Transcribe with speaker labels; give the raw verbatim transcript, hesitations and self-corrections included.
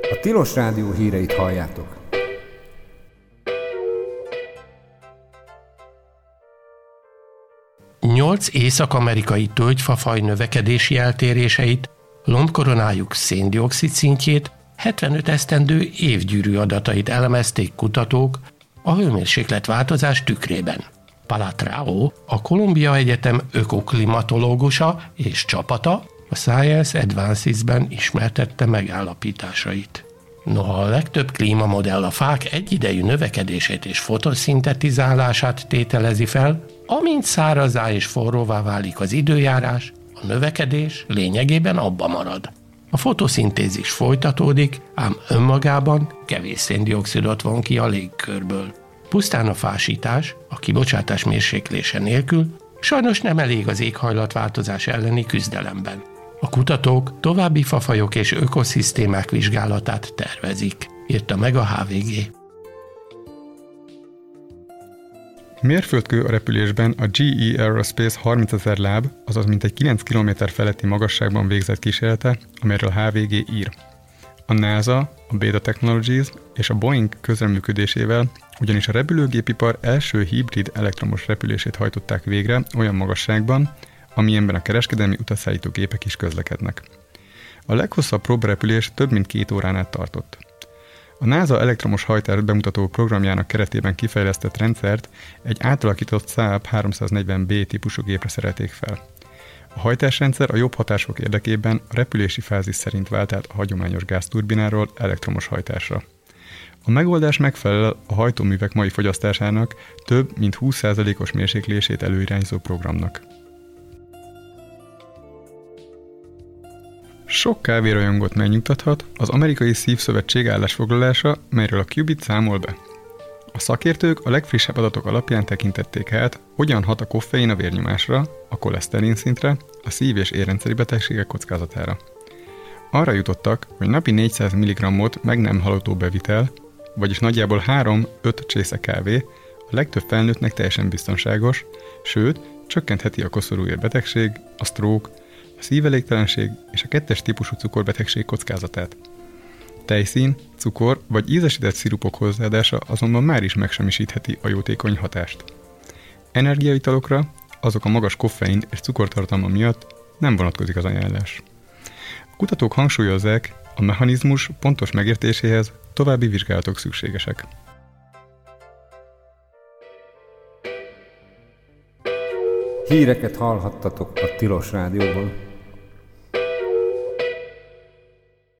Speaker 1: A Tilos Rádió híreit halljátok.
Speaker 2: Nyolc észak-amerikai tölgyfafaj növekedési eltéréseit, lombkoronájuk szén-dioxid szintjét, hetvenöt esztendő évgyűrű adatait elemezték kutatók a hőmérséklet változás tükrében. Palatrao, a Columbia Egyetem ökoklimatológusa és csapata a Science Advances-ben ismertette megállapításait. Noha a legtöbb klímamodell a fák egyidejű növekedését és fotoszintetizálását tételezi fel, amint szárazzá és forróvá válik az időjárás, a növekedés lényegében abba marad. A fotoszintézis folytatódik, ám önmagában kevés széndioxidot von ki a légkörből. Pusztán a fásítás, a kibocsátás mérséklése nélkül sajnos nem elég az éghajlatváltozás elleni küzdelemben. A kutatók további fafajok és ökoszisztémák vizsgálatát tervezik, írta meg a há vé gé.
Speaker 3: Mérföldkő a repülésben a gé é Aerospace harmincezer láb, azaz mintegy kilenc kilométer feletti magasságban végzett kísérlete, amelyről a há vé gé ír. A NASA, a Beta Technologies és a Boeing közreműködésével ugyanis a repülőgépipar első hibrid elektromos repülését hajtották végre olyan magasságban, amilyenben a kereskedelmi utasszállító gépek is közlekednek. A leghosszabb próbarepülés több mint két órán át tartott. A NASA elektromos hajtást bemutató programjának keretében kifejlesztett rendszert egy átalakított Saab háromszáznegyven bé típusú gépre szerelték fel. A hajtásrendszer a jobb hatások érdekében a repülési fázis szerint vált át a hagyományos gázturbináról elektromos hajtásra. A megoldás megfelel a hajtóművek mai fogyasztásának több mint húsz százalékos mérséklését előirányzó programnak. Sok kávérajongót megnyugtathat az Amerikai Szívszövetség állásfoglalása, melyről a Qubit számol be. A szakértők a legfrissebb adatok alapján tekintették át, hogyan hat a koffein a vérnyomásra, a koleszterin szintre, a szív- és érrendszeri betegségek kockázatára. Arra jutottak, hogy napi négyszáz milligrammot meg nem halogató bevitel, vagyis nagyjából három-öt csésze kávé a legtöbb felnőttnek teljesen biztonságos, sőt, csökkentheti a koszorúér-betegség, a stroke, a szívelégtelenség és a kettes típusú cukorbetegség kockázatát. Tejszín, cukor vagy ízesített szirupok hozzáadása azonban már is megsemmisítheti a jótékony hatást. Energiaitalokra, azok a magas koffein és cukortartalma miatt nem vonatkozik az ajánlás. A kutatók hangsúlyozzák, a mechanizmus pontos megértéséhez további vizsgálatok szükségesek.
Speaker 1: Híreket hallhattatok a Tilos Rádióban.